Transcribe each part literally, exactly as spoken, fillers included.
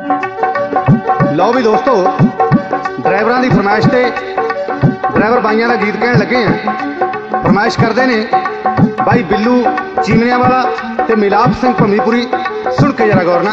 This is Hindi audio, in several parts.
लो भी दोस्तों, ड्राइवरां दी फरमाइश ते ड्राइवर भाइयों का गीत कहन लगे हैं। फरमाइश करते ने भाई बिल्लू चीमनिया वाला ते मिलाप सिंह भमीपुरी। सुन के जरा गौर ना।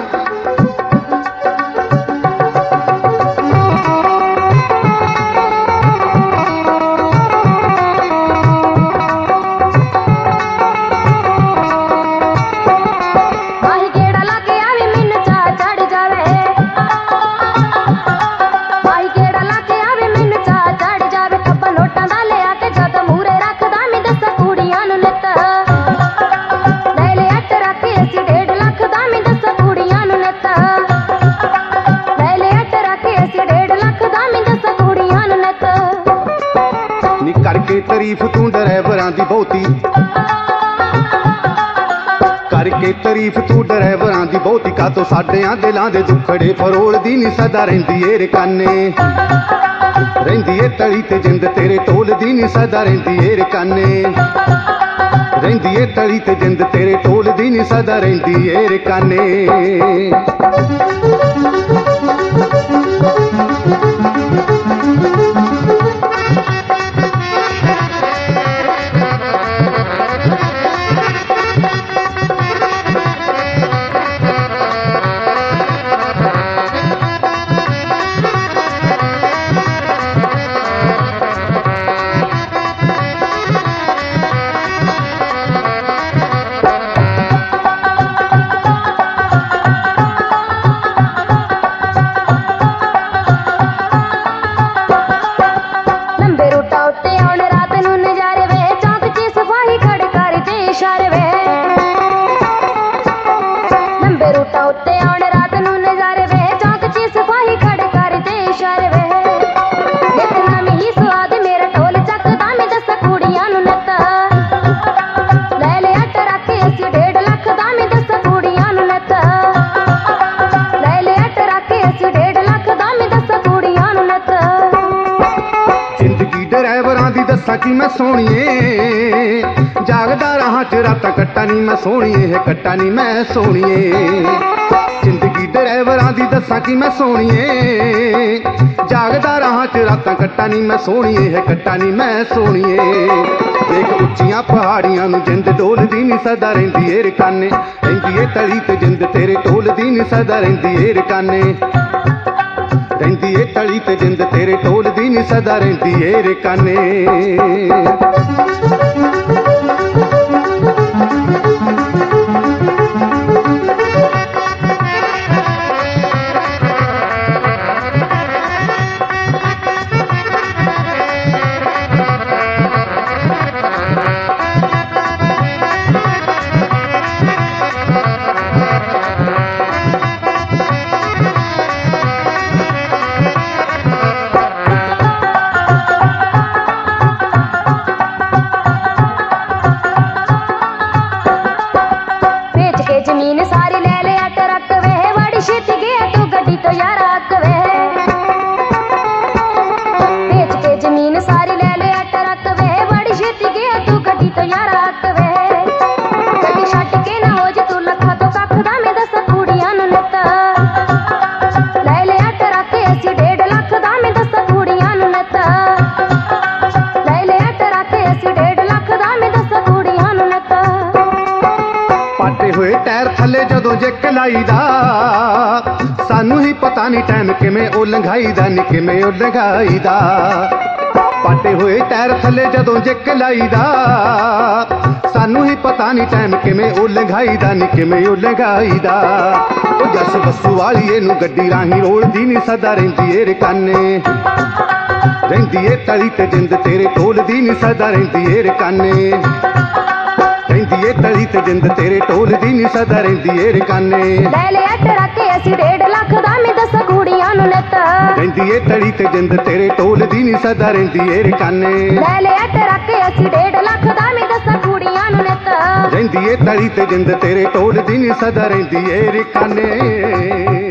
करके तारीफ तू ड्राइवरां दी बहुती, करके तारीफ तू ड्राइवरां दी बहुती। का तो साडियां दिलां दे दुखड़े फरोल दी नी सदा रहिंदी ए रकाने, रहिंदी ए तली ते जिंद तेरे टोल दी नी सदा रहिंदी ए रकाने, रहिंदी ए तली ते जिंद तेरे टोल दी नी सदा रहिंदी ए रकाने। ड्राइवरां दी दस्सां कि मैं सोहणीए, जागदा राहां च रातां कट्टा नी मैं सोहणीए, है कट्टा नी मैं सोहणीए। जिंदगी ड्राइवरां दी दस्सां कि मैं सोहणीए, जागदा राहां च रातां कट्टा नी मैं सोहणीए, है कट्टा नी मैं सोहणीए। देख उच्चियां पहाड़ियां नूं जिंद डोलदी नी सदा रहिंदी ए रकाने, रहिंदी ए तली ते जिंद तेरे टोलदी नी सदा रहिंदी ए रकाने, रहिंदी ए तली ते जिंद तेरे टोल दी नी सदा रहिंदी ए रकाने। टायर थले जदों जिक लाईदा, सानू ही पता नहीं टाइम किवें ओ लंघाईदा, नी किवें ओ लंघाईदा। पाटे हुए टायर थले जदों जिक लाईदा, सानू ही पता नहीं टाइम किवें ओ लंघाईदा, नी किवें ओ लंघाईदा। ओ जस बस्सू वाली नूं गड्डी राहीं रोलदी नी सदा रहिंदी ए रकाने, रहिंदी ए तली ते जिंद तेरे टोलदी नी सदा रहिंदी ए रकाने, रहिंदी ए तली ते जिंद तेरे टोलदी नी सदा रहिंदी ए रकाने। ले लिया टराके असी डेढ़ लाख दा मैं दस कुड़ियां नूं लैता, रहिंदी ए तली ते जिंद तेरे टोलदी नी सदा रहिंदी ए रकाने। ले लिया टराके असी डेढ़ लाख दा मैं दस कुड़ियां नूं लैता, रहिंदी ए तली ते जिंद तेरे टोलदी नी सदा रहिंदी ए रकाने।